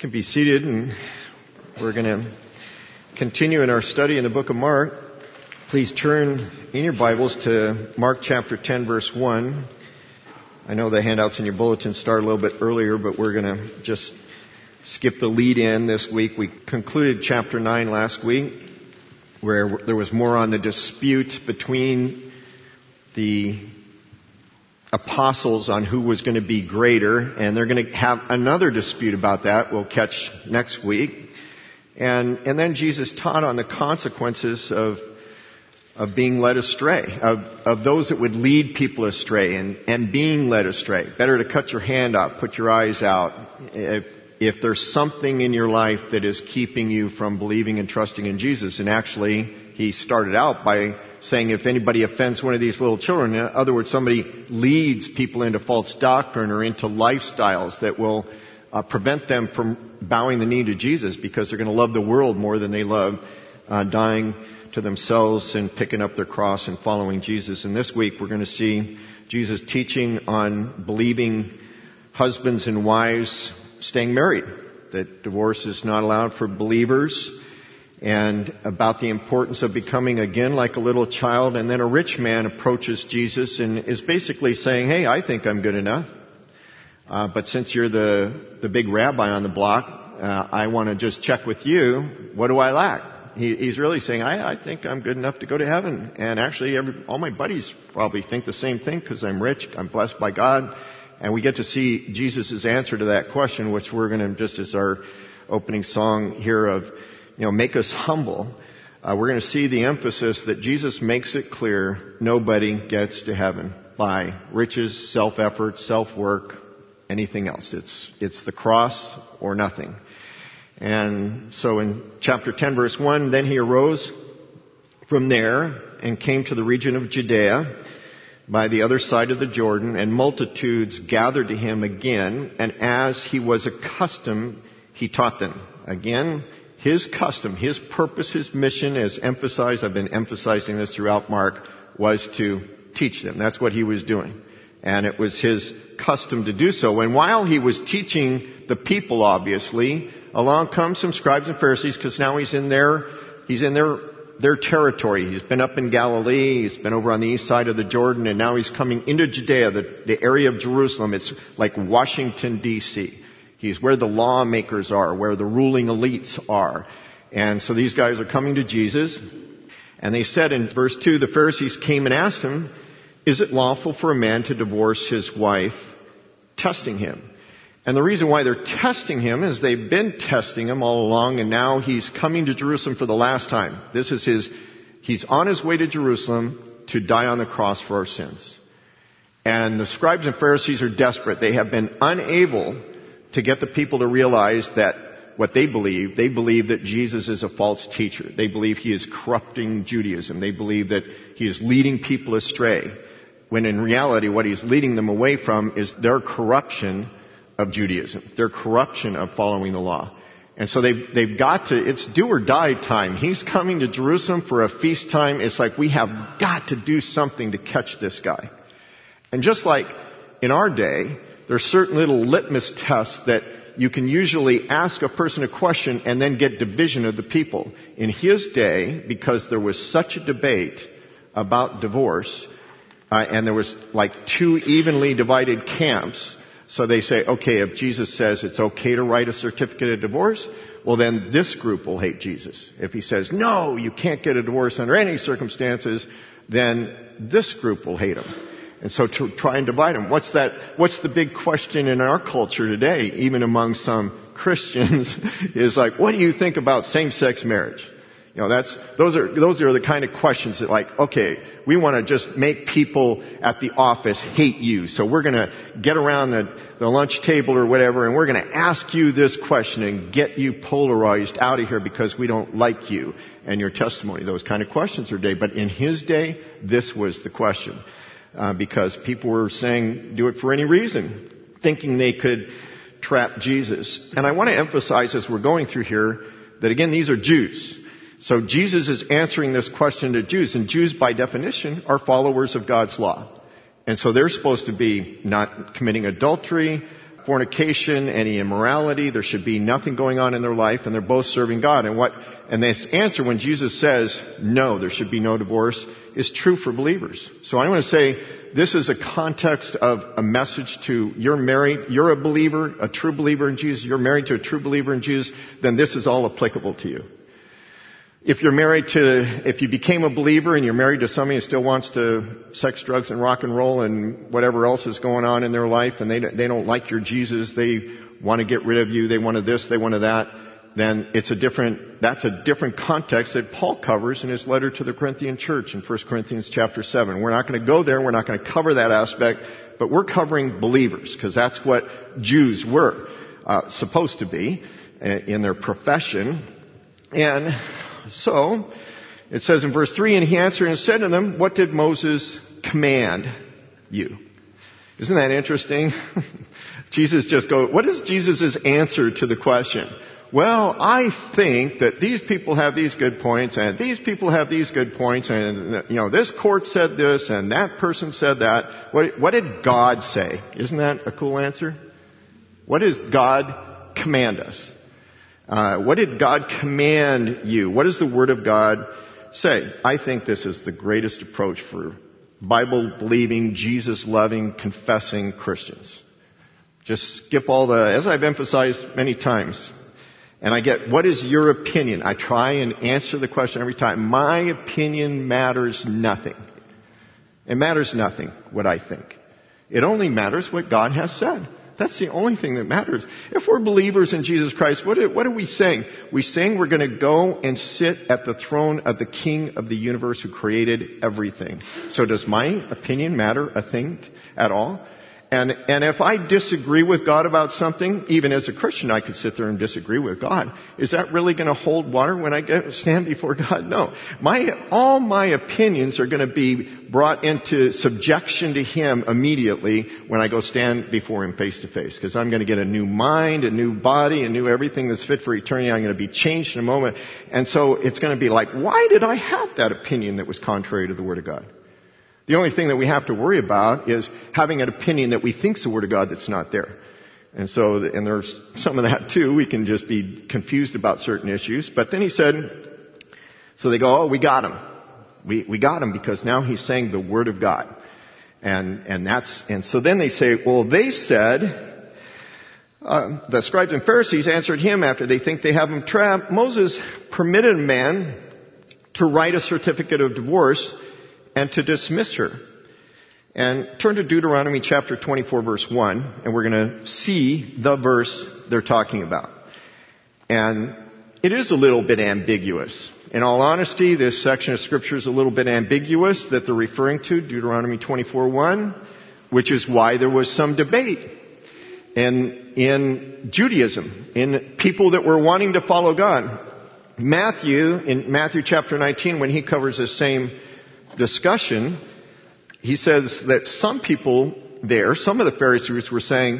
Can be seated, and we're going to continue in our study in the book of Mark. Please turn in your Bibles to Mark chapter 10, verse 1. I know the handouts in your bulletin start a little bit earlier, but we're going to just skip the lead in this week. We concluded chapter 9 last week, where there was more on the dispute between the apostles on who was going to be greater, and they're going to have another dispute about that we'll catch next week. And then Jesus taught on the consequences of being led astray, of those that would lead people astray and being led astray. Better to cut your hand off, put your eyes out. If there's something in your life that is keeping you from believing and trusting in Jesus, and actually he started out by saying if anybody offends one of these little children, in other words, somebody leads people into false doctrine or into lifestyles that will prevent them from bowing the knee to Jesus because they're going to love the world more than they love dying to themselves and picking up their cross and following Jesus. And this week we're going to see Jesus teaching on believing husbands and wives staying married, that divorce is not allowed for believers, and about the importance of becoming again like a little child. And then a rich man approaches Jesus and is basically saying, hey, I think I'm good enough. But since you're the big rabbi on the block, I want to just check with you. What do I lack? He's really saying, I think I'm good enough to go to heaven. And actually, all my buddies probably think the same thing because I'm rich, I'm blessed by God. And we get to see Jesus' answer to that question, which we're going to, just as our opening song here of, make us humble. We're going to see the emphasis that Jesus makes it clear nobody gets to heaven by riches, self-effort, self-work, anything else. It's the cross or nothing. And so in chapter 10, verse 1, then he arose from there and came to the region of Judea by the other side of the Jordan, and multitudes gathered to him again, and as he was accustomed, he taught them. Again, his custom, his purpose, his mission, as emphasized, I've been emphasizing this throughout Mark, was to teach them. That's what he was doing. And it was his custom to do so. And while he was teaching the people, obviously, along come some scribes and Pharisees, because now he's in their territory. He's been up in Galilee, he's been over on the east side of the Jordan, and now he's coming into Judea, the area of Jerusalem. It's like Washington, D.C. He's where the lawmakers are, where the ruling elites are. And so these guys are coming to Jesus. And they said in verse 2, the Pharisees came and asked him, is it lawful for a man to divorce his wife? Testing him. And the reason why they're testing him is they've been testing him all along, and now he's coming to Jerusalem for the last time. He's on his way to Jerusalem to die on the cross for our sins. And the scribes and Pharisees are desperate. They have been unable to get the people to realize that what they believe that Jesus is a false teacher. They believe he is corrupting Judaism. They believe that he is leading people astray, when in reality what he's leading them away from is their corruption of Judaism, their corruption of following the law. And so they've got to, it's do or die time. He's coming to Jerusalem for a feast time. It's like we have got to do something to catch this guy. And just like in our day, there's certain little litmus tests that you can usually ask a person a question and then get division of the people. In his day, because there was such a debate about divorce, and there was like two evenly divided camps, so they say, okay, if Jesus says it's okay to write a certificate of divorce, well then this group will hate Jesus. If he says, no, you can't get a divorce under any circumstances, then this group will hate him. And so to try and divide them, what's the big question in our culture today, even among some Christians, is like, what do you think about same-sex marriage? Those are the kind of questions that like, okay, we want to just make people at the office hate you. So we're going to get around the lunch table or whatever, and we're going to ask you this question and get you polarized out of here because we don't like you and your testimony. Those kind of questions are today. But in his day, this was the question. Because people were saying, do it for any reason, thinking they could trap Jesus. And I want to emphasize as we're going through here that again, these are Jews. So Jesus is answering this question to Jews, and Jews by definition are followers of God's law. And so they're supposed to be not committing adultery, fornication, any immorality. There should be nothing going on in their life, and they're both serving God. And this answer when Jesus says, no, there should be no divorce, is true for believers. So I want to say this is a context of a message to you're married, you're a believer, a true believer in Jesus, you're married to a true believer in Jesus, then this is all applicable to you. If you became a believer and you're married to somebody who still wants to sex, drugs, and rock and roll and whatever else is going on in their life, and they don't like your Jesus, they want to get rid of you, they wanted this, they wanted that, then that's a different context that Paul covers in his letter to the Corinthian church in 1 Corinthians chapter 7. We're not going to go there, we're not going to cover that aspect, but we're covering believers, because that's what Jews were supposed to be in their profession. And so, it says in verse 3, and he answered and said to them, what did Moses command you? Isn't that interesting? What is Jesus' answer to the question? Well, I think that these people have these good points, and these people have these good points, and, this court said this, and that person said that. What did God say? Isn't that a cool answer? What did God command us? What did God command you? What does the Word of God say? I think this is the greatest approach for Bible-believing, Jesus-loving, confessing Christians. Just skip as I've emphasized many times, and I get, what is your opinion? I try and answer the question every time. My opinion matters nothing. It matters nothing what I think. It only matters what God has said. That's the only thing that matters. If we're believers in Jesus Christ, what are we saying? We're saying we're going to go and sit at the throne of the King of the universe who created everything. So does my opinion matter a thing at all? And if I disagree with God about something, even as a Christian, I could sit there and disagree with God. Is that really going to hold water when I stand before God? No. All my opinions are going to be brought into subjection to Him immediately when I go stand before Him face to face. Because I'm going to get a new mind, a new body, a new everything that's fit for eternity. I'm going to be changed in a moment. And so it's going to be like, why did I have that opinion that was contrary to the Word of God? The only thing that we have to worry about is having an opinion that we think's the Word of God that's not there. And there's some of that too. We can just be confused about certain issues. But then he said, so they go, oh, we got him. We got him because now he's saying the Word of God. And so then they say, well, they said, the scribes and Pharisees answered him after they think they have him trapped. Moses permitted a man to write a certificate of divorce and to dismiss her. And turn to Deuteronomy chapter 24 verse 1, and we're going to see the verse they're talking about. And it is a little bit ambiguous. In all honesty, this section of scripture is a little bit ambiguous that they're referring to, Deuteronomy 24:1, which is why there was some debate in Judaism, in people that were wanting to follow God. In Matthew chapter 19, when he covers this same discussion, he says that some people there, some of the Pharisees were saying,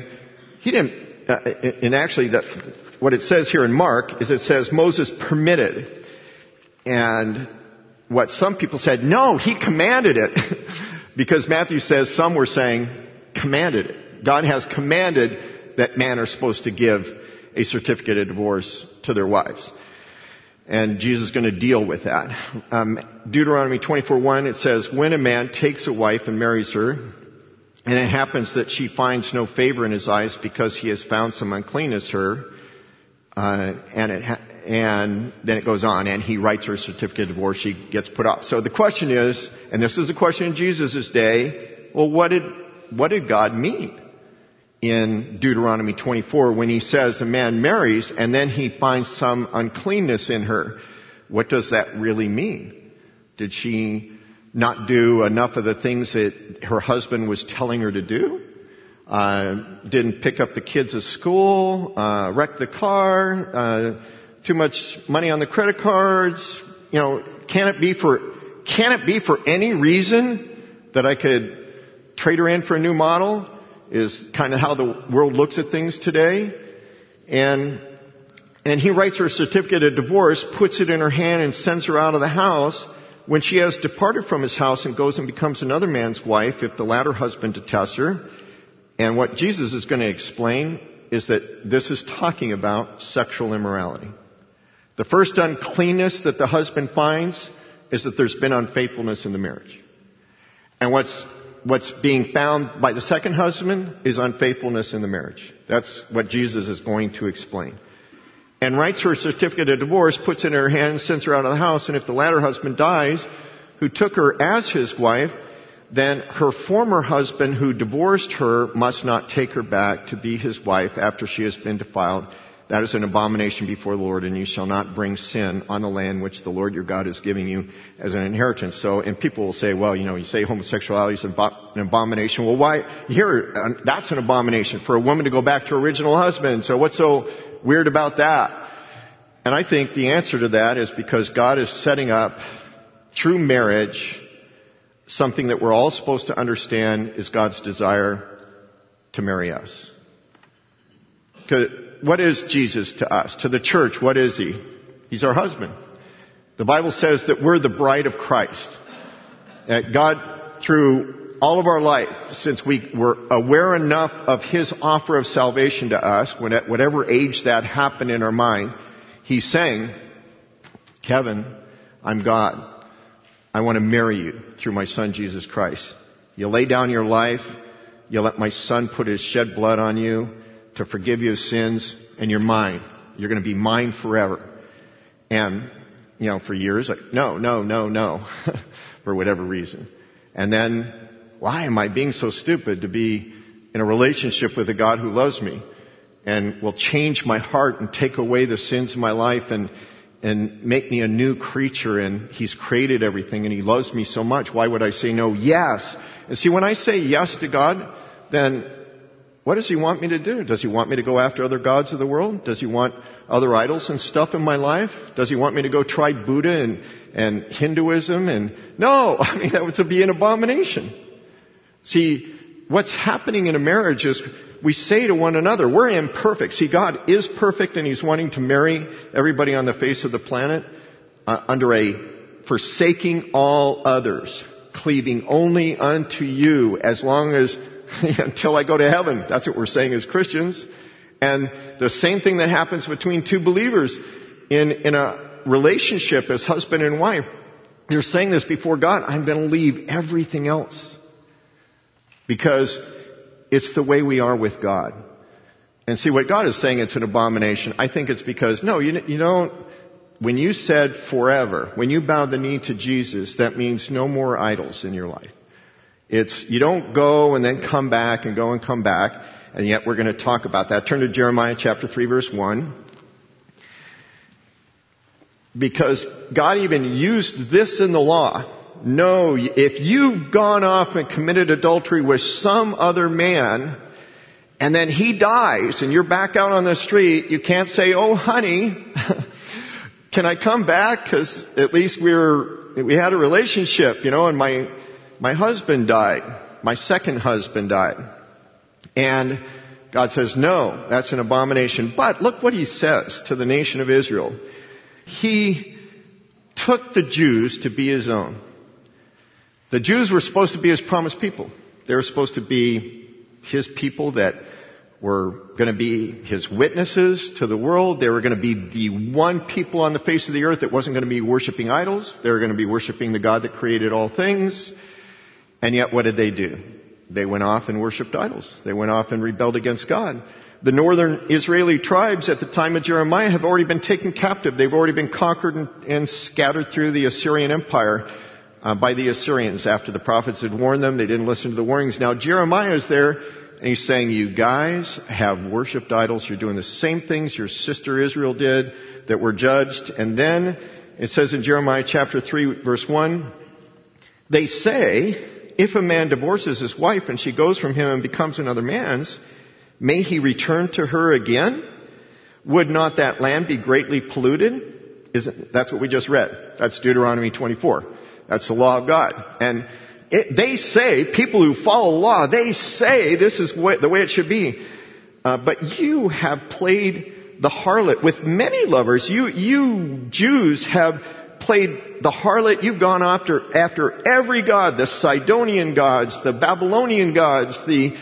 what it says here in Mark is it says Moses permitted. And what some people said, no, he commanded it. Because Matthew says some were saying commanded it. God has commanded that men are supposed to give a certificate of divorce to their wives. And Jesus is going to deal with that. Deuteronomy 24:1, it says, when a man takes a wife and marries her, and it happens that she finds no favor in his eyes because he has found some uncleanness her, and then it goes on, and he writes her a certificate of divorce, she gets put off. So the question is, and this is a question in Jesus' day, well, what did God mean in Deuteronomy 24 when he says a man marries and then he finds some uncleanness in her? What does that really mean? Did she not do enough of the things that her husband was telling her to do? Didn't pick up the kids at school, wrecked the car, too much money on the credit cards? Can it be for any reason that I could trade her in for a new model? Is kind of how the world looks at things today. And he writes her a certificate of divorce, puts it in her hand and sends her out of the house when she has departed from his house and goes and becomes another man's wife if the latter husband detests her. And what Jesus is going to explain is that this is talking about sexual immorality. The first uncleanness that the husband finds is that there's been unfaithfulness in the marriage. And what's being found by the second husband is unfaithfulness in the marriage. That's what Jesus is going to explain. And writes her a certificate of divorce, puts it in her hand, sends her out of the house, and if the latter husband dies, who took her as his wife, then her former husband who divorced her must not take her back to be his wife after she has been defiled. That is an abomination before the Lord, and you shall not bring sin on the land which the Lord your God is giving you as an inheritance. So, and people will say, well, you say homosexuality is an abomination. Well, why? Here, that's an abomination for a woman to go back to her original husband. So what's so weird about that? And I think the answer to that is because God is setting up, through marriage, something that we're all supposed to understand is God's desire to marry us. What is Jesus to us? To the church, what is He? He's our husband. The Bible says that we're the bride of Christ. That God, through all of our life, since we were aware enough of His offer of salvation to us, when at whatever age that happened in our mind, He's saying, Kevin, I'm God. I want to marry you through my Son, Jesus Christ. You lay down your life. You let my Son put His shed blood on you to forgive you of sins, and you're mine. You're going to be mine forever. And, for years, no, for whatever reason. And then, why am I being so stupid to be in a relationship with a God who loves me and will change my heart and take away the sins of my life and make me a new creature, and He's created everything and He loves me so much. Why would I say no? Yes. And see, when I say yes to God, then what does He want me to do? Does He want me to go after other gods of the world? Does He want other idols and stuff in my life? Does He want me to go try Buddha and Hinduism? And no, that would be an abomination. See, what's happening in a marriage is we say to one another, we're imperfect. See, God is perfect, and He's wanting to marry everybody on the face of the planet under a forsaking all others, cleaving only unto you as long as until I go to heaven. That's what we're saying as Christians. And the same thing that happens between two believers in a relationship as husband and wife. They're saying this before God, I'm going to leave everything else. Because it's the way we are with God. And see, what God is saying, it's an abomination. I think it's because, no, you don't, when you said forever, when you bowed the knee to Jesus, that means no more idols in your life. You don't go and then come back and go and come back, and yet we're going to talk about that. Turn to Jeremiah chapter 3, verse 1. Because God even used this in the law. No, if you've gone off and committed adultery with some other man, and then he dies, and you're back out on the street, you can't say, oh, honey, can I come back? Because at least we had a relationship, and my husband died. My second husband died. And God says, no, that's an abomination. But look what He says to the nation of Israel. He took the Jews to be His own. The Jews were supposed to be His promised people. They were supposed to be His people that were going to be His witnesses to the world. They were going to be the one people on the face of the earth that wasn't going to be worshiping idols. They were going to be worshiping the God that created all things. And yet what did they do? They went off and worshiped idols. They went off and rebelled against God. The northern Israeli tribes at the time of Jeremiah have already been taken captive. They've already been conquered and scattered through the Assyrian Empire by the Assyrians after the prophets had warned them. They didn't listen to the warnings. Now Jeremiah is there, and he's saying, you guys have worshipped idols. You're doing the same things your sister Israel did that were judged. And then it says in Jeremiah chapter 3, verse 1, they say, if a man divorces his wife and she goes from him and becomes another man's, may he return to her again? Would not that land be greatly polluted? That's what we just read. That's Deuteronomy 24. That's the law of God. And they say, people who follow the law, they say this is the way it should be. But you have played the harlot with many lovers. You Jews have played the harlot. You've gone after every god, the Sidonian gods, the Babylonian gods, the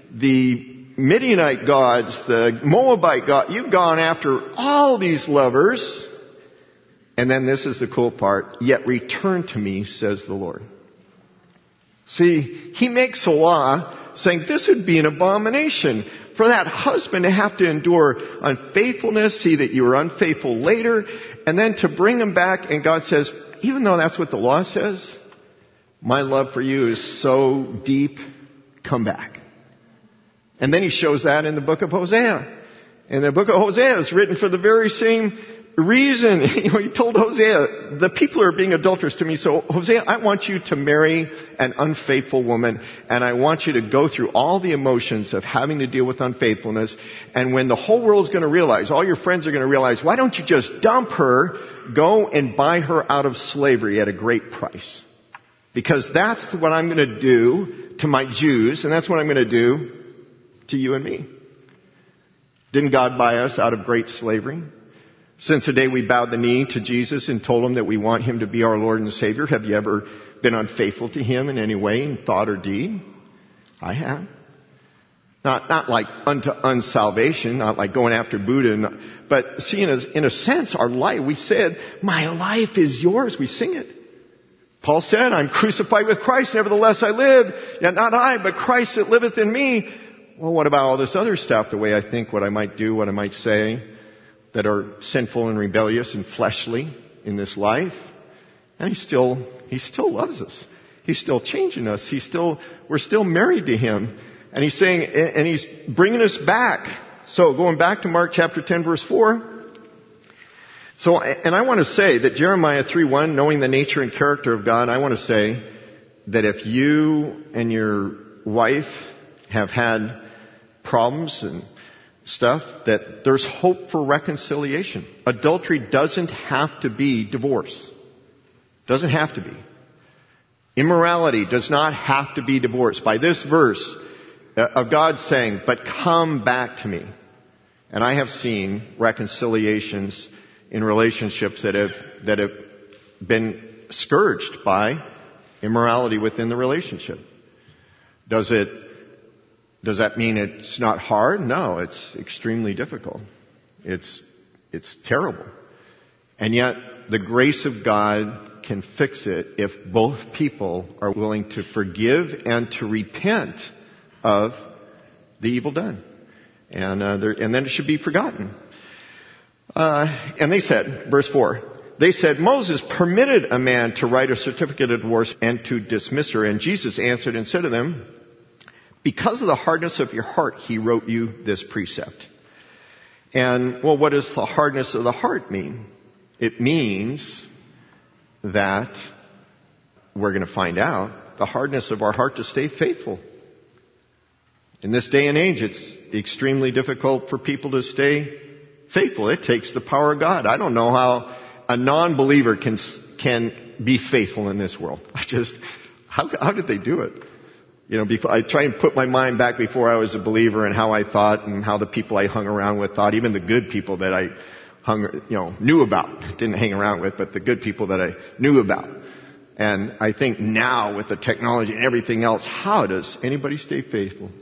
the Midianite gods, the Moabite god. You've gone after all these lovers. And then this is the cool part. Yet return to me, says the Lord. See, he makes a law saying this would be an abomination for that husband to have to endure unfaithfulness, see that you were unfaithful later, and then to bring him back. And God says, even though that's what the law says, my love for you is so deep, come back. And then he shows that in the book of Hosea. And the book of Hosea is written for the very same reason. He told Hosea, the people are being adulterous to me. So Hosea, I want you to marry an unfaithful woman. And I want you to go through all the emotions of having to deal with unfaithfulness. And when the whole world's going to realize, all your friends are going to realize, why don't you just dump her, go and buy her out of slavery at a great price? Because that's what I'm going to do to my Jews. And that's what I'm going to do to you and me. Didn't God buy us out of great slavery? Since the day we bowed the knee to Jesus and told him that we want him to be our Lord and Savior, have you ever been unfaithful to him in any way in thought or deed? I have. Not like unto unsalvation, not like going after Buddha, but see, in a sense, our life, we said, my life is yours. We sing it. Paul said, I'm crucified with Christ, nevertheless I live, yet not I, but Christ that liveth in me. Well, what about all this other stuff, the way I think, what I might do, what I might say, that are sinful and rebellious and fleshly in this life? And he still loves us. He's still changing us. We're still married to him. And he's saying, and he's bringing us back. So going back to Mark chapter 10 verse 4. So, and I want to say that Jeremiah 3:1, knowing the nature and character of God, I want to say that if you and your wife have had problems and stuff, that there's hope for reconciliation. Adultery doesn't have to be divorce. Doesn't have to be. Immorality does not have to be divorce. By this verse of God saying, but come back to me. And I have seen reconciliations in relationships that have been scourged by immorality within the relationship. Does that mean it's not hard? No, it's extremely difficult. It's terrible. And yet, the grace of God can fix it if both people are willing to forgive and to repent of the evil done. And then it should be forgotten. And they said, verse 4, they said, Moses permitted a man to write a certificate of divorce and to dismiss her. And Jesus answered and said to them, because of the hardness of your heart, he wrote you this precept. And, well, what does the hardness of the heart mean? It means that we're going to find out the hardness of our heart to stay faithful. In this day and age, it's extremely difficult for people to stay faithful. It takes the power of God. I don't know how a non-believer can be faithful in this world. How did they do it? I try and put my mind back before I was a believer and how I thought and how the people I hung around with thought, even the good people that I knew about. Didn't hang around with, but the good people that I knew about. And I think now with the technology and everything else, how does anybody stay faithful?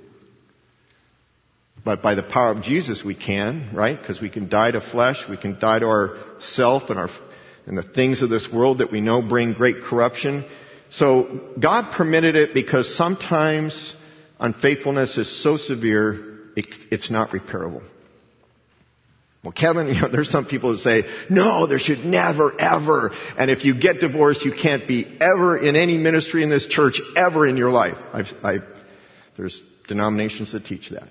But by the power of Jesus we can, right? Because we can die to flesh, we can die to ourself and the things of this world that we know bring great corruption. So God permitted it because sometimes unfaithfulness is so severe, it's not repairable. Well, Kevin, there's some people who say, no, there should never, ever. And if you get divorced, you can't be ever in any ministry in this church ever in your life. There's denominations that teach that.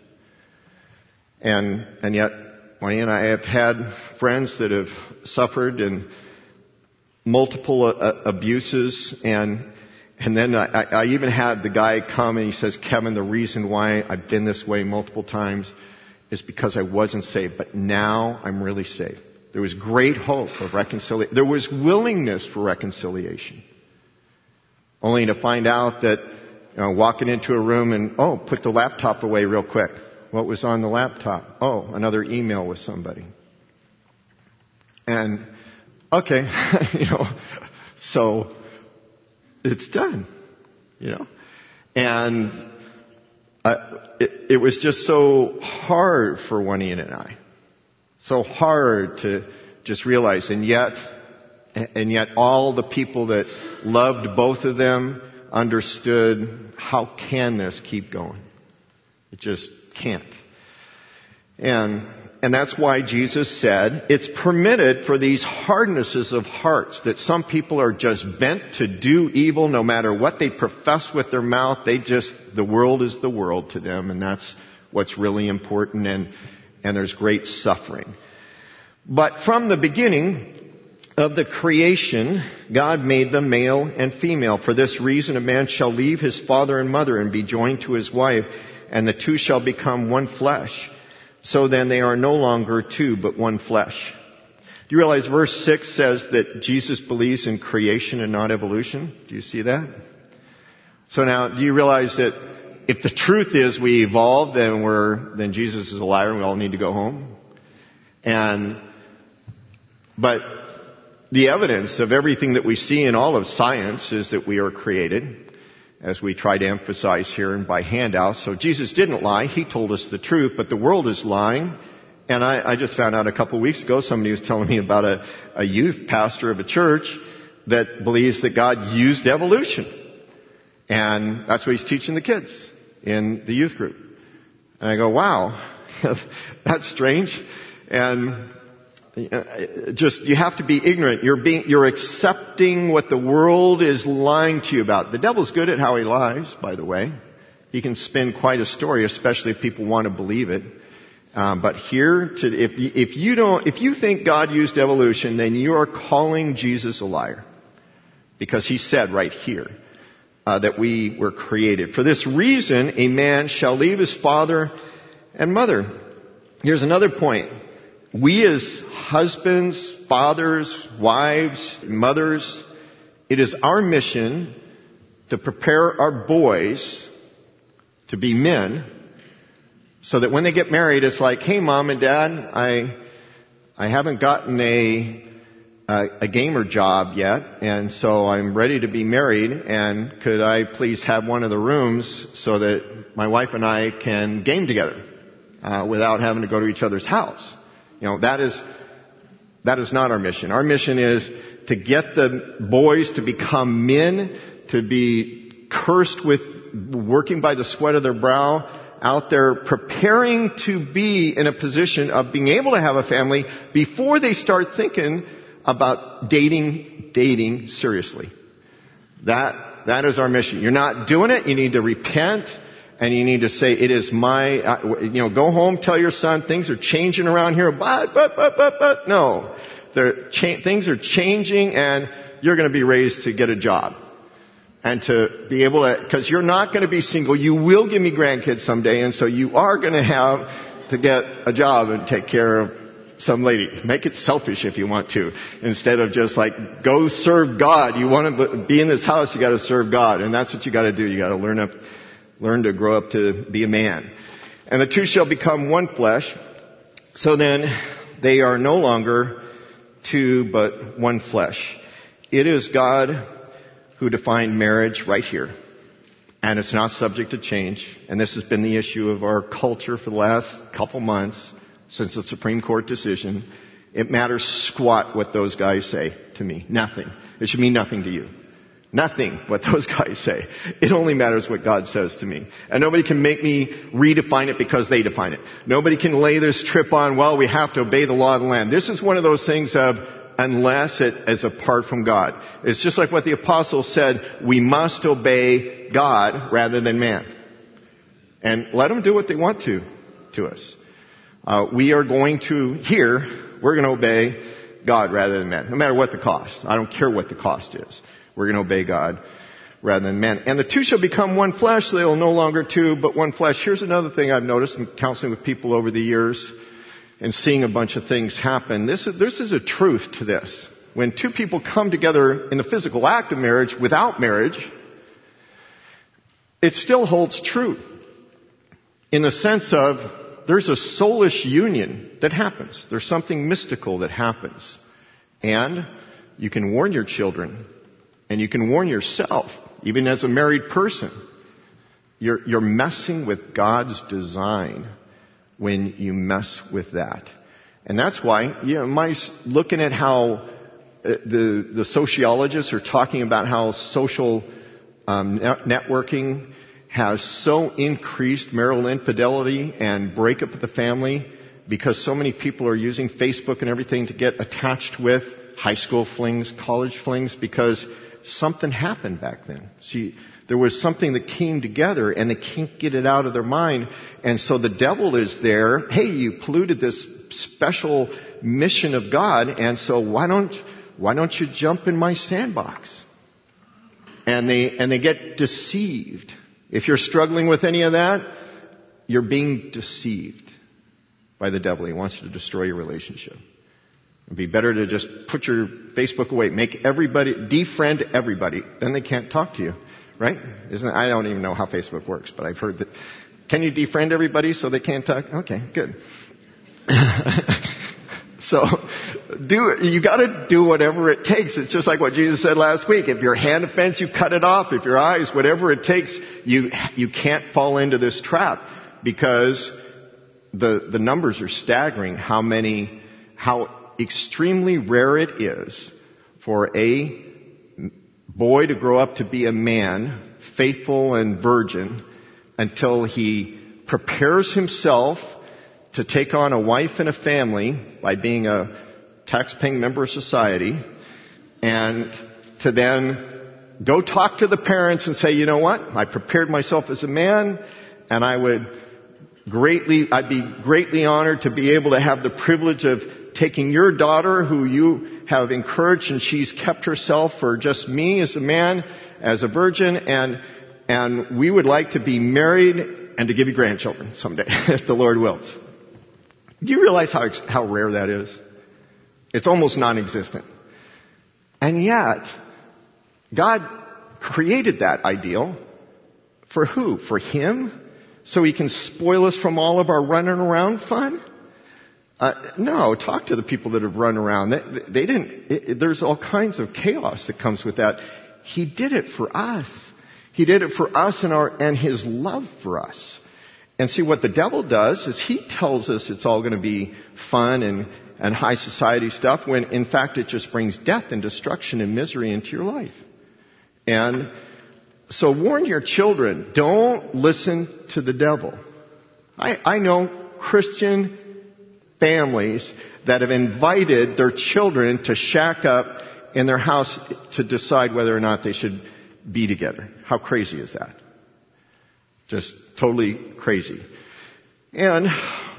And yet, Marnie and I have had friends that have suffered in multiple abuses, and then I even had the guy come and he says, Kevin, the reason why I've been this way multiple times is because I wasn't saved, but now I'm really saved. There was great hope of reconciliation. There was willingness for reconciliation. Only to find out that walking into a room and, put the laptop away real quick. What was on the laptop? Another email with somebody. And okay, so it's done, And it was just so hard for Juanita and I. So hard to just realize. And yet all the people that loved both of them understood, how can this keep going? It just can't. And that's why Jesus said it's permitted for these hardnesses of hearts, that some people are just bent to do evil no matter what they profess with their mouth. The world is the world to them, and that's what's really important, and there's great suffering. But from the beginning of the creation, God made them male and female. For this reason, a man shall leave his father and mother and be joined to his wife, and the two shall become one flesh. So then they are no longer two, but one flesh. Do you realize verse 6 says that Jesus believes in creation and not evolution? Do you see that? So now, do you realize that if the truth is we evolved, then Jesus is a liar and we all need to go home? But the evidence of everything that we see in all of science is that we are created, as we try to emphasize here and by handouts. So Jesus didn't lie. He told us the truth, but the world is lying. And I just found out a couple of weeks ago, somebody was telling me about a youth pastor of a church that believes that God used evolution. And that's what he's teaching the kids in the youth group. And I go, wow, that's strange. And you have to be ignorant. You're accepting what the world is lying to you about. The devil's good at how he lies, by the way. He can spin quite a story, especially if people want to believe it. But here, if you think God used evolution, then you are calling Jesus a liar. Because he said right here, that we were created. For this reason, a man shall leave his father and mother. Here's another point. We as husbands, fathers, wives, mothers, it is our mission to prepare our boys to be men so that when they get married, it's like, hey, Mom and Dad, I haven't gotten a gamer job yet, and so I'm ready to be married, and could I please have one of the rooms so that my wife and I can game together without having to go to each other's house? That is not our mission. Our mission is to get the boys to become men, to be cursed with working by the sweat of their brow, out there preparing to be in a position of being able to have a family before they start thinking about dating seriously. That is our mission. You're not doing it. You need to repent. And you need to say, it is go home, tell your son, things are changing around here, but, no. Things are changing, and you're going to be raised to get a job. And to be able to, because you're not going to be single, you will give me grandkids someday, and so you are going to have to get a job and take care of some lady. Make it selfish if you want to. Instead of just go serve God. You want to be in this house, you got to serve God. And that's what you got to do. You got to learn to grow up to be a man. And the two shall become one flesh. So then they are no longer two, but one flesh. It is God who defined marriage right here. And it's not subject to change. And this has been the issue of our culture for the last couple months since the Supreme Court decision. It matters squat what those guys say to me. Nothing. It should mean nothing to you. Nothing what those guys say. It only matters what God says to me. And nobody can make me redefine it because they define it. Nobody can lay this trip on, well, we have to obey the law of the land. This is one of those things of, unless it is apart from God. It's just like what the apostles said, we must obey God rather than man. And let them do what they want to us. We're going to obey God rather than man, no matter what the cost. I don't care what the cost is. We're going to obey God rather than man. And the two shall become one flesh, so they will no longer two, but one flesh. Here's another thing I've noticed in counseling with people over the years and seeing a bunch of things happen. This is a truth to this. When two people come together in the physical act of marriage without marriage, it still holds true in the sense of there's a soulish union that happens. There's something mystical that happens. And you can warn your children. And you can warn yourself, even as a married person, You're messing with God's design when you mess with that. And that's why, looking at how the sociologists are talking about how social networking has so increased marital infidelity and breakup of the family because so many people are using Facebook and everything to get attached with high school flings, college flings, because something happened back then. See, there was something that came together and they can't get it out of their mind. And so the devil is there. Hey, you polluted this special mission of God. And so why don't you jump in my sandbox? And they get deceived. If you're struggling with any of that, you're being deceived by the devil. He wants to destroy your relationship. It'd be better to just put your Facebook away. Defriend everybody. Then they can't talk to you. Right? I don't even know how Facebook works, but I've heard that. Can you defriend everybody so they can't talk? Okay, good. So, you gotta do whatever it takes. It's just like what Jesus said last week. If your hand offends you, cut it off. If your eyes, whatever it takes, you can't fall into this trap because the numbers are staggering how extremely rare it is for a boy to grow up to be a man, faithful and virgin, until he prepares himself to take on a wife and a family by being a tax-paying member of society, and to then go talk to the parents and say, you know what, I prepared myself as a man, and I'd be greatly honored to be able to have the privilege of taking your daughter, who you have encouraged, and she's kept herself for just me as a man, as a virgin, and we would like to be married and to give you grandchildren someday, if the Lord wills. Do you realize how rare that is? It's almost non-existent. And yet, God created that ideal for who? For Him? So He can spoil us from all of our running around fun? No, talk to the people that have run around. They didn't. There's all kinds of chaos that comes with that. He did it for us. He did it for us and His love for us. And see, what the devil does is he tells us it's all going to be fun and high society stuff, when in fact it just brings death and destruction and misery into your life. And so warn your children, don't listen to the devil. I know Christian families that have invited their children to shack up in their house to decide whether or not they should be together. How crazy is that? Just totally crazy. And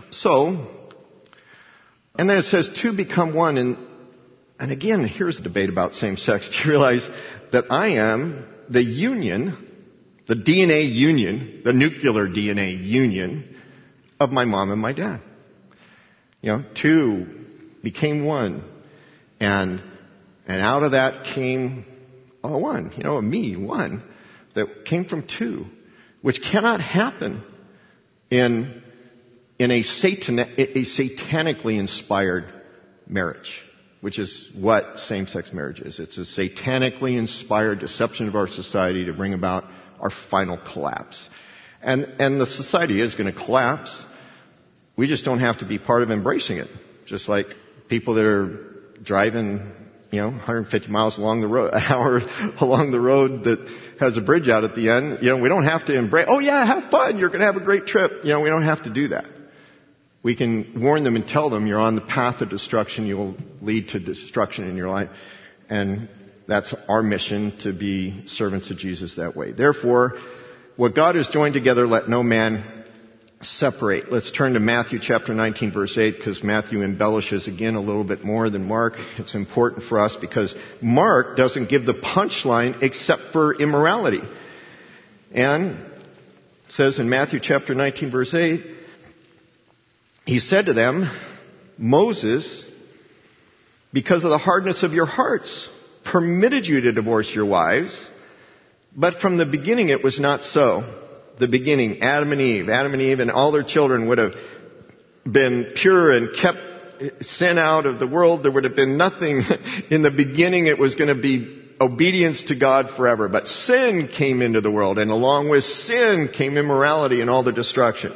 then it says two become one. And again, here's the debate about same sex. Do you realize that I am the union, the DNA union, the nuclear DNA union of my mom and my dad? Two became one. And out of that came one, a me, one, that came from two, which cannot happen in a satanically inspired marriage, which is what same-sex marriage is. It's a satanically inspired deception of our society to bring about our final collapse. And the society is going to collapse. We just don't have to be part of embracing it. Just like people that are driving, 150 miles along the road, an hour along the road that has a bridge out at the end. We don't have to embrace, oh yeah, have fun, you're going to have a great trip. We don't have to do that. We can warn them and tell them you're on the path of destruction, you will lead to destruction in your life. And that's our mission, to be servants of Jesus that way. Therefore, what God has joined together, let no man separate. Let's turn to Matthew chapter 19 verse 8, because Matthew embellishes again a little bit more than Mark. It's important for us because Mark doesn't give the punchline except for immorality. And it says in Matthew chapter 19 verse 8, He said to them, Moses, because of the hardness of your hearts, permitted you to divorce your wives, but from the beginning it was not so. The beginning, Adam and Eve and all their children would have been pure and kept sin out of the world. There would have been nothing in the beginning. It was going to be obedience to God forever. But sin came into the world, and along with sin came immorality and all the destruction.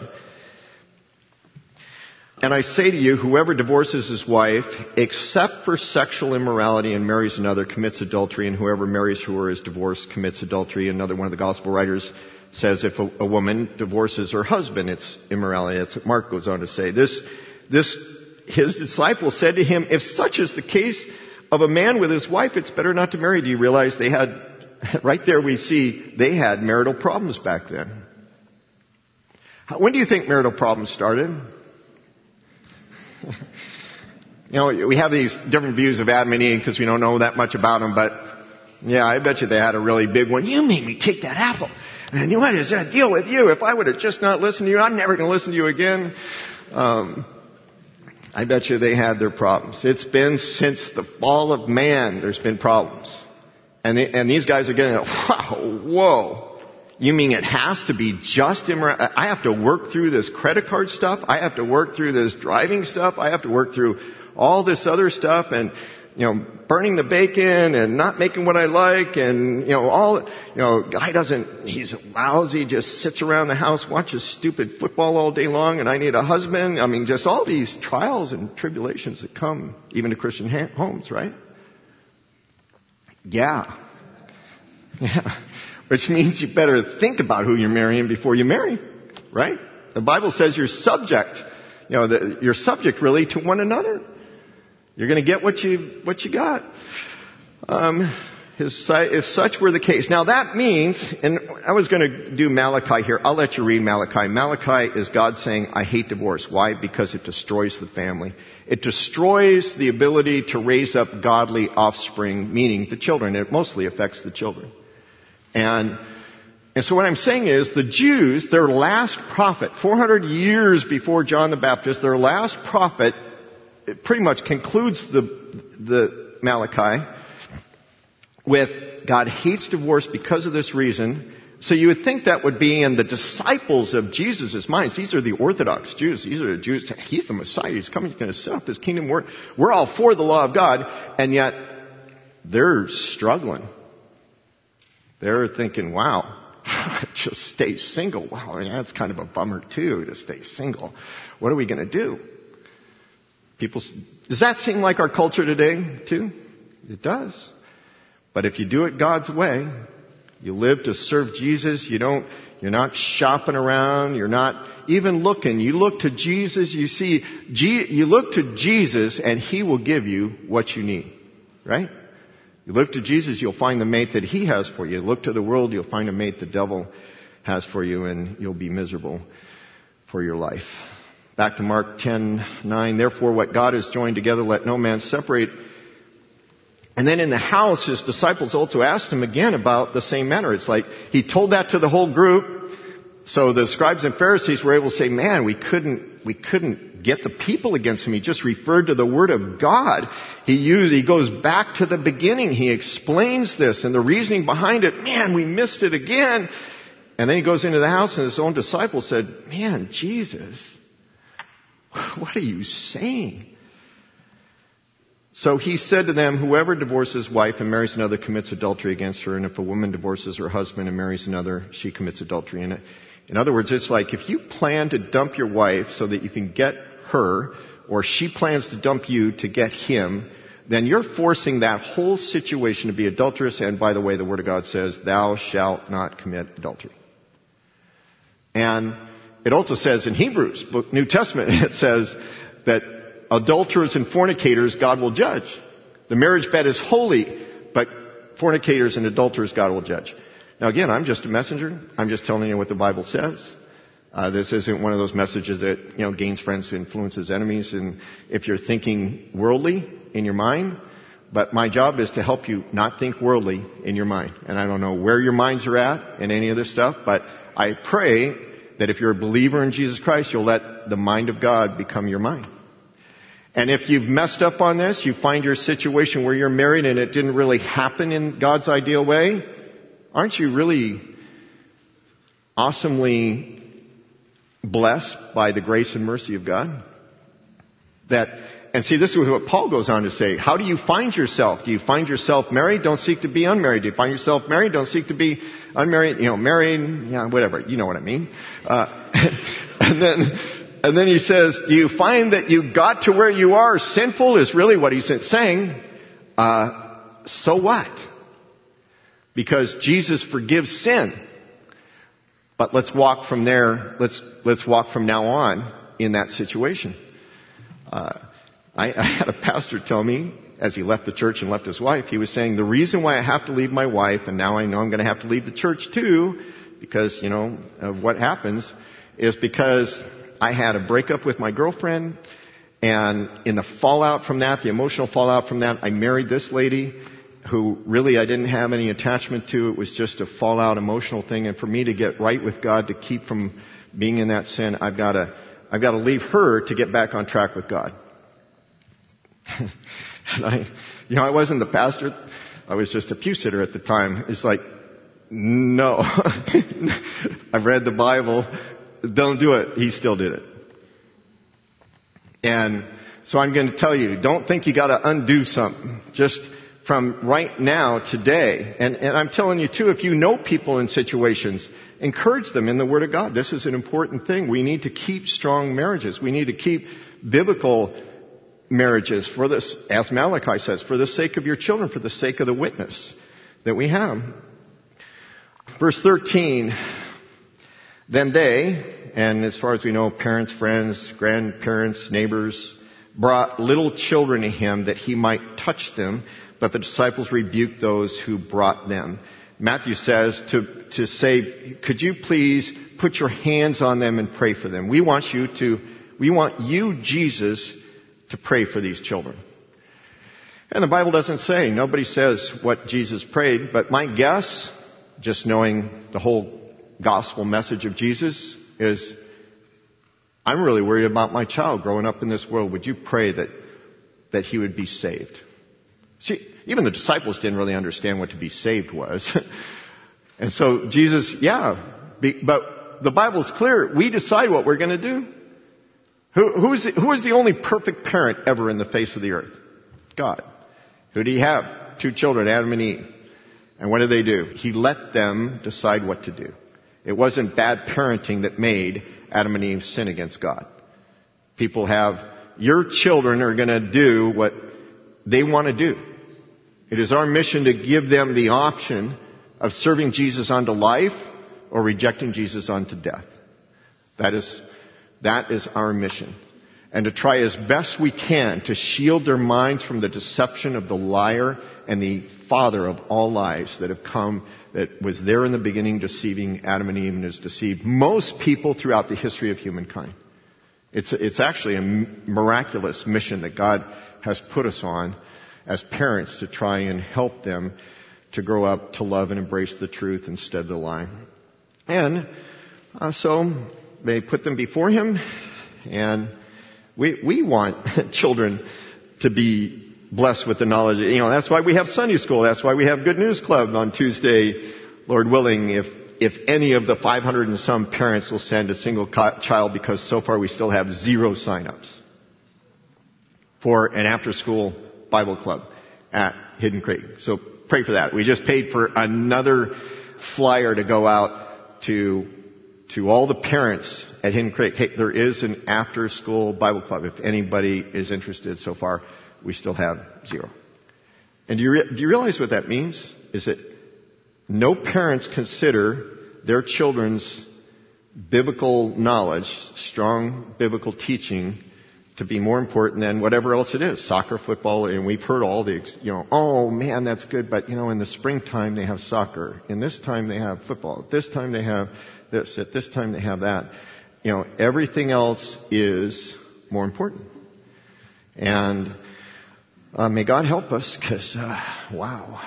And I say to you, whoever divorces his wife, except for sexual immorality, and marries another, commits adultery, and whoever marries who is divorced commits adultery. Another one of the gospel writers says if a woman divorces her husband, it's immorality. That's what Mark goes on to say. His disciples said to him, if such is the case of a man with his wife, it's better not to marry. Do you realize they had, right there we see, they had marital problems back then. When do you think marital problems started? You know, we have these different views of Adam and Eve because we don't know that much about them, but yeah, I bet you they had a really big one. You made me take that apple. And what is that deal with you? If I would have just not listened to you, I'm never going to listen to you again. I bet you they had their problems. It's been since the fall of man, there's been problems. And these guys are getting, wow, whoa. You mean it has to be just immoral? I have to work through this credit card stuff. I have to work through this driving stuff. I have to work through all this other stuff and, you know, burning the bacon and not making what I like and, he's lousy, just sits around the house, watches stupid football all day long, and I need a husband. I mean, just all these trials and tribulations that come even to Christian homes, right? Yeah. Which means you better think about who you're marrying before you marry, right? The Bible says you're subject, you're subject really to one another. You're going to get what you got. If such were the case. Now that means, and I was going to do Malachi here. I'll let you read Malachi. Malachi is God saying, I hate divorce. Why? Because it destroys the family. It destroys the ability to raise up godly offspring, meaning the children. It mostly affects the children. And so what I'm saying is the Jews, their last prophet, 400 years before John the Baptist, their last prophet, it pretty much concludes the Malachi with God hates divorce because of this reason. So you would think that would be in the disciples of Jesus' minds. These are the Orthodox Jews. These are the Jews. He's the Messiah. He's coming. He's going to set up his kingdom. We're all for the law of God. And yet they're struggling. They're thinking, wow, just stay single. Wow, that's kind of a bummer too, to stay single. What are we going to do? Does that seem like our culture today too? It does. But if you do it God's way, you live to serve Jesus, you're not shopping around, you're not even looking. You look to Jesus, you look to Jesus and He will give you what you need. Right? You look to Jesus, you'll find the mate that He has for you. Look to the world, you'll find a mate the devil has for you, and you'll be miserable for your life. Back to Mark 10:9. Therefore, what God has joined together, let no man separate. And then in the house, His disciples also asked Him again about the same matter. It's like He told that to the whole group. So the scribes and Pharisees were able to say, man, we couldn't get the people against Him. He just referred to the Word of God. He goes back to the beginning. He explains this and the reasoning behind it. Man, we missed it again. And then He goes into the house and His own disciples said, man, Jesus, what are you saying? So He said to them, whoever divorces his wife and marries another commits adultery against her. And if a woman divorces her husband and marries another, she commits adultery. In other words, it's like if you plan to dump your wife so that you can get her, or she plans to dump you to get him, then you're forcing that whole situation to be adulterous. And by the way, the Word of God says, thou shalt not commit adultery. And it also says in Hebrews, New Testament, it says that adulterers and fornicators God will judge. The marriage bed is holy, but fornicators and adulterers God will judge. Now again, I'm just a messenger. I'm just telling you what the Bible says. This isn't one of those messages that, gains friends, influences enemies, and if you're thinking worldly in your mind. But my job is to help you not think worldly in your mind. And I don't know where your minds are at in any of this stuff, but I pray that if you're a believer in Jesus Christ, you'll let the mind of God become your mind. And if you've messed up on this, you find your situation where you're married and it didn't really happen in God's ideal way, aren't you really awesomely blessed by the grace and mercy of God? That And see, this is what Paul goes on to say. How do you find yourself? Do you find yourself married? Don't seek to be unmarried. Do you find yourself married? Don't seek to be unmarried. Married, whatever. You know what I mean. And then he says, do you find that you got to where you are sinful? Is really what he's saying. So what? Because Jesus forgives sin. But let's walk from there. Let's walk from now on in that situation. I had a pastor tell me, as he left the church and left his wife, he was saying, the reason why I have to leave my wife, and now I know I'm going to have to leave the church too, because, of what happens, is because I had a breakup with my girlfriend, and in the fallout from that, the emotional fallout from that, I married this lady who really I didn't have any attachment to. It was just a fallout emotional thing, and for me to get right with God, to keep from being in that sin, I've got to leave her to get back on track with God. And I wasn't the pastor. I was just a pew sitter at the time. It's like, no. I've read the Bible. Don't do it. He still did it. And so I'm going to tell you, don't think you got to undo something. Just from right now, today. And I'm telling you too, if you know people in situations, encourage them in the Word of God. This is an important thing. We need to keep strong marriages. We need to keep biblical marriages for this, as Malachi says, for the sake of your children, for the sake of the witness that we have. Verse 13, then they, and as far as we know, parents, friends, grandparents, neighbors, brought little children to him that he might touch them, but the disciples rebuked those who brought them. Matthew says to say, could you please put your hands on them and pray for them? We want you, Jesus, to pray for these children. And the Bible doesn't say, nobody says what Jesus prayed, but my guess, just knowing the whole gospel message of Jesus, is I'm really worried about my child growing up in this world. Would you pray that he would be saved? See, even the disciples didn't really understand what to be saved was. And so Jesus, but the Bible's clear. We decide what we're going to do. Who is the only perfect parent ever in the face of the earth? God. Who did he have? 2 children, Adam and Eve. And what did they do? He let them decide what to do. It wasn't bad parenting that made Adam and Eve sin against God. Your children are going to do what they want to do. It is our mission to give them the option of serving Jesus unto life or rejecting Jesus unto death. That is our mission. And to try as best we can to shield their minds from the deception of the liar and the father of all lies that have come, that was there in the beginning deceiving Adam and Eve and has deceived most people throughout the history of humankind. It's actually a miraculous mission that God has put us on as parents to try and help them to grow up to love and embrace the truth instead of the lie. And so they put them before him, and we want children to be blessed with the knowledge. That's why we have Sunday school. That's why we have Good News Club on Tuesday, Lord willing, if any of the 500 and some parents will send a single child, because so far we still have 0 sign-ups for an after-school Bible club at Hidden Creek. So pray for that. We just paid for another flyer to go out to all the parents at Hidden Creek. Hey, there is an after-school Bible club. If anybody is interested, so far we still have 0. And do you realize what that means? Is that no parents consider their children's biblical knowledge, strong biblical teaching, to be more important than whatever else it is. Soccer, football, and we've heard all the, oh man, that's good, but in the springtime they have soccer. In this time they have football. At this time they have this. At this time they have that. Everything else is more important. And may God help us, because, wow.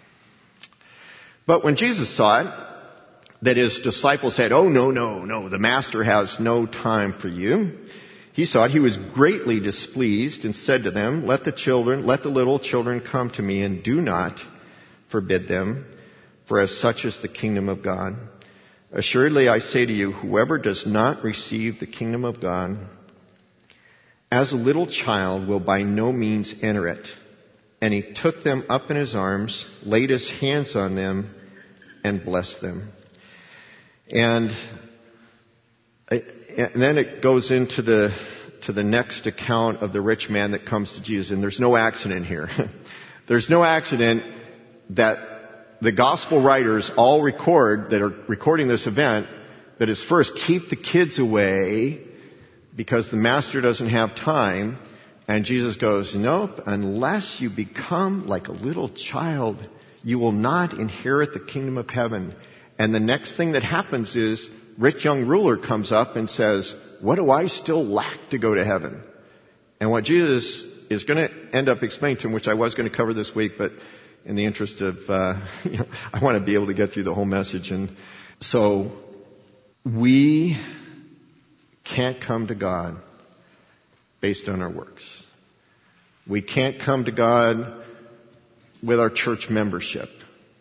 But when Jesus saw it, that his disciples said, oh, no, the master has no time for you. He saw it. He was greatly displeased and said to them, let the little children come to me, and do not forbid them, for as such is the kingdom of God. Assuredly, I say to you, whoever does not receive the kingdom of God as a little child will by no means enter it. And he took them up in his arms, laid his hands on them, and blessed them. And then it goes into the next account of the rich man that comes to Jesus. And there's no accident here. There's no accident that the gospel writers all record, that are recording this event, that is first, keep the kids away because the master doesn't have time. And Jesus goes, nope, unless you become like a little child, you will not inherit the kingdom of heaven. And the next thing that happens is, rich young ruler comes up and says, what do I still lack to go to heaven? And what Jesus is going to end up explaining to him, which I was going to cover this week, but in the interest of, I want to be able to get through the whole message. And so we can't come to God based on our works. We can't come to God with our church membership.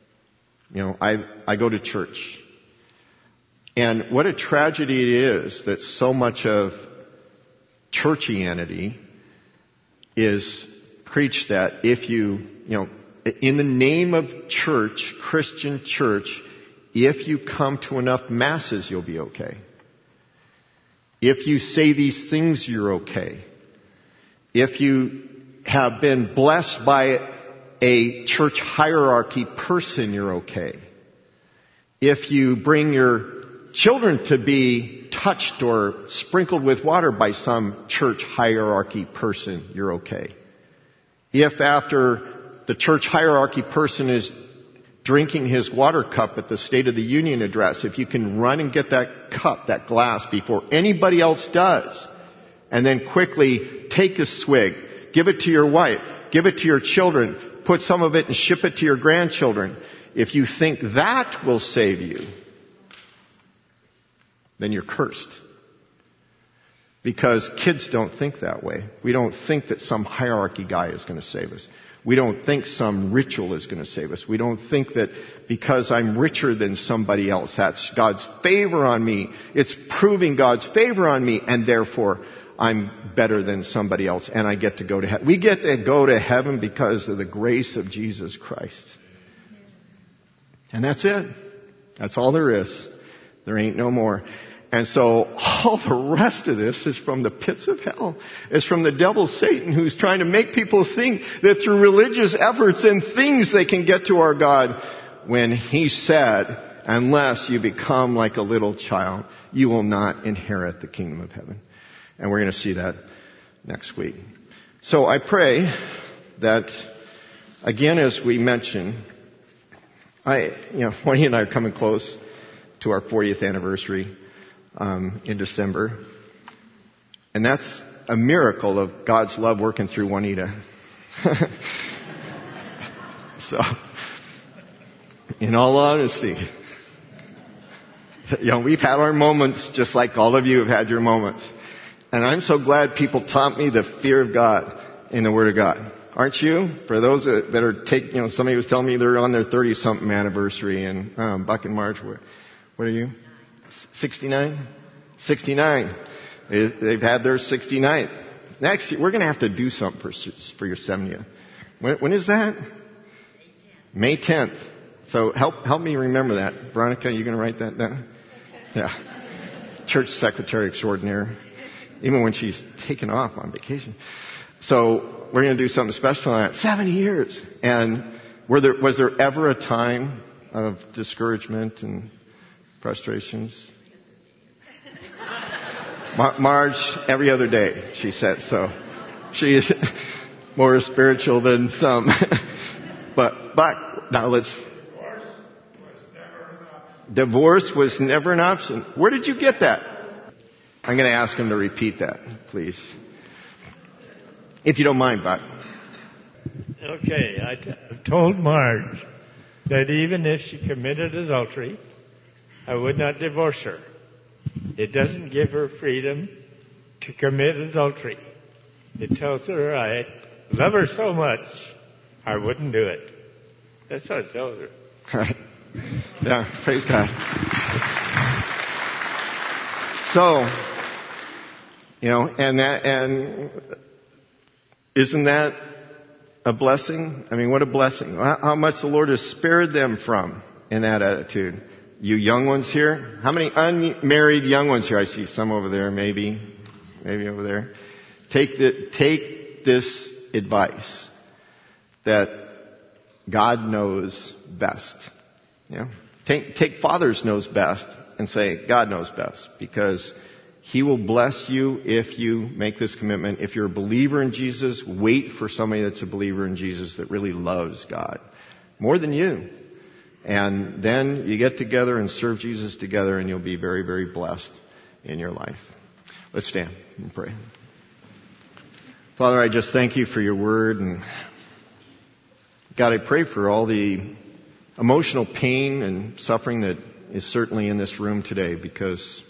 I go to church. And what a tragedy it is that so much of churchianity is preached that if you in the name of church, Christian church, if you come to enough masses, you'll be okay. If you say these things, you're okay. If you have been blessed by a church hierarchy person, you're okay. If you bring your children to be touched or sprinkled with water by some church hierarchy person, you're okay. If after the church hierarchy person is drinking his water cup at the State of the Union address, if you can run and get that cup, that glass, before anybody else does, and then quickly take a swig, give it to your wife, give it to your children, put some of it and ship it to your grandchildren. If you think that will save you, then you're cursed. Because kids don't think that way. We don't think that some hierarchy guy is going to save us. We don't think some ritual is going to save us. We don't think that because I'm richer than somebody else, that's God's favor on me. It's proving God's favor on me, and therefore I'm better than somebody else, and I get to go to heaven. We get to go to heaven because of the grace of Jesus Christ. And that's it. That's all there is. There ain't no more. And so all the rest of this is from the pits of hell. It's from the devil, Satan, who's trying to make people think that through religious efforts and things they can get to our God, when he said, unless you become like a little child, you will not inherit the kingdom of heaven. And we're going to see that next week. So I pray that, again, as we mentioned, Juanita and I are coming close to our 40th anniversary in December. And that's a miracle of God's love working through Juanita. So, in all honesty, we've had our moments just like all of you have had your moments. And I'm so glad people taught me the fear of God in the Word of God. Aren't you? For those that are taking, somebody was telling me they're on their 30-something anniversary, and Buck and Marge, what are you? 69? 69. They've had their 69th. Next year, we're going to have to do something for your 70th. When is that? May 10th. So help me remember that. Veronica, you going to write that down? Yeah. Church secretary extraordinaire. Even when she's taken off on vacation. So we're going to do something special on that. 70 years. And was there ever a time of discouragement and frustrations? Marge, every other day, she said. So she is more spiritual than some. But now let's... Divorce was never an option. Where did you get that? I'm going to ask him to repeat that, please. If you don't mind, Buck. Okay, I told Marge that even if she committed adultery, I would not divorce her. It doesn't give her freedom to commit adultery. It tells her I love her so much, I wouldn't do it. That's what it tells her. All right. Yeah, praise God. So, And isn't that a blessing? I mean, what a blessing. How much the Lord has spared them from in that attitude. You young ones here? How many unmarried young ones here? I see some over there, maybe over there. Take this advice that God knows best. Take fathers knows best and say God knows best, because He will bless you if you make this commitment. If you're a believer in Jesus, wait for somebody that's a believer in Jesus that really loves God more than you. And then you get together and serve Jesus together, and you'll be very, very blessed in your life. Let's stand and pray. Father, I just thank you for your word. And God, I pray for all the emotional pain and suffering that is certainly in this room today, because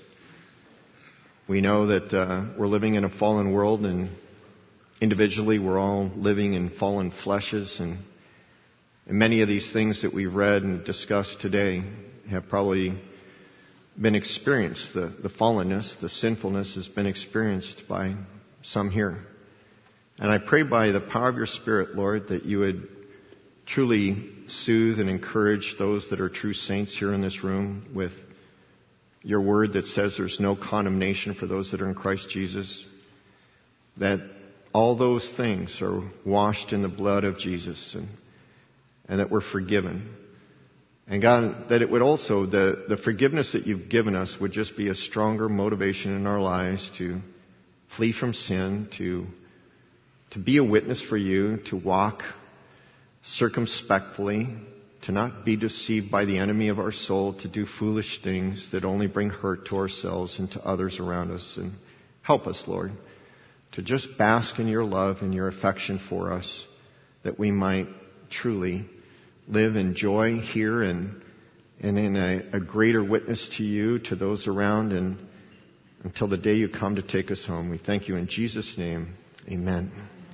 we know that we're living in a fallen world, and individually we're all living in fallen fleshes, and many of these things that we've read and discussed today have probably been experienced. The fallenness, the sinfulness has been experienced by some here. And I pray by the power of your Spirit, Lord, that you would truly soothe and encourage those that are true saints here in this room with your word that says there's no condemnation for those that are in Christ Jesus. That all those things are washed in the blood of Jesus, and that we're forgiven. And God, that it would also, the forgiveness that you've given us would just be a stronger motivation in our lives to flee from sin, to be a witness for you, to walk circumspectly, to not be deceived by the enemy of our soul, to do foolish things that only bring hurt to ourselves and to others around us. And help us, Lord, to just bask in your love and your affection for us, that we might truly live in joy here and in a greater witness to you, to those around, and until the day you come to take us home. We thank you in Jesus' name. Amen.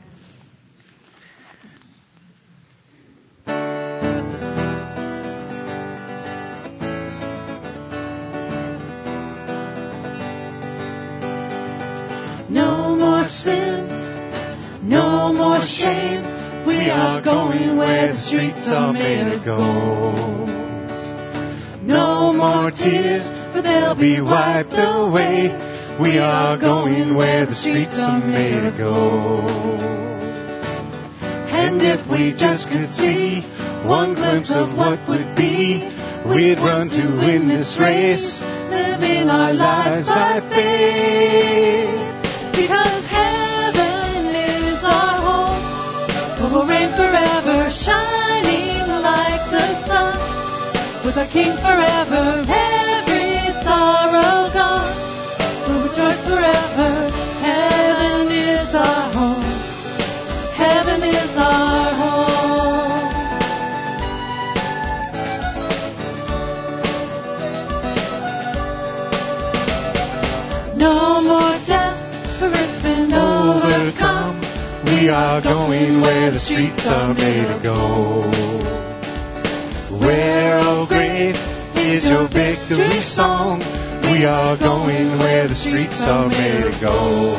No more sin, no more shame. We are going where the streets are made to go. No more tears, for they'll be wiped away. We are going where the streets are made to go. And if we just could see one glimpse of what would be, we'd run to win this race, living our lives by faith. Because heaven is our home, we'll reign forever, shining like the sun. With our King forever, every sorrow gone, we'll rejoice forever. Heaven is our home, heaven is our home. No more death, for it's been overcome. We are going where the streets are made to go. Where, oh grave, is your victory song? We are going where the streets are made to go.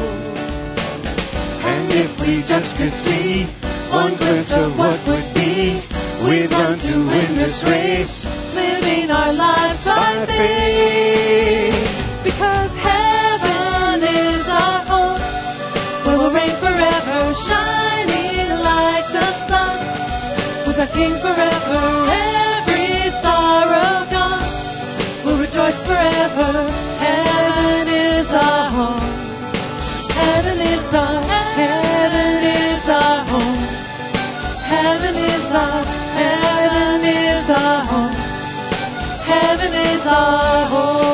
And if we just could see one glimpse of what would be, we'd run to win this race, living our lives by faith. Because heaven is our home, where we'll reign forever, shining like the sun. With our King forever, every sorrow gone, we'll rejoice forever. Heaven is our home, heaven is our, heaven is our home, heaven is our, heaven is our home, heaven is our home.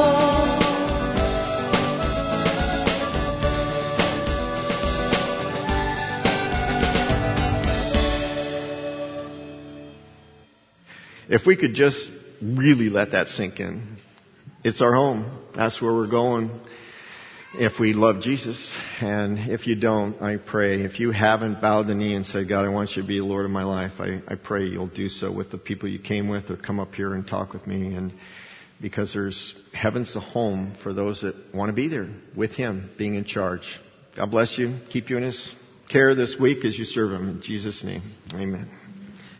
If we could just really let that sink in. It's our home. That's where we're going if we love Jesus. And if you don't, I pray, if you haven't bowed the knee and said, God, I want you to be the Lord of my life, I pray you'll do so with the people you came with, or come up here and talk with me. And because heaven's the home for those that want to be there with Him being in charge. God bless you. Keep you in His care this week as you serve Him. In Jesus' name, amen.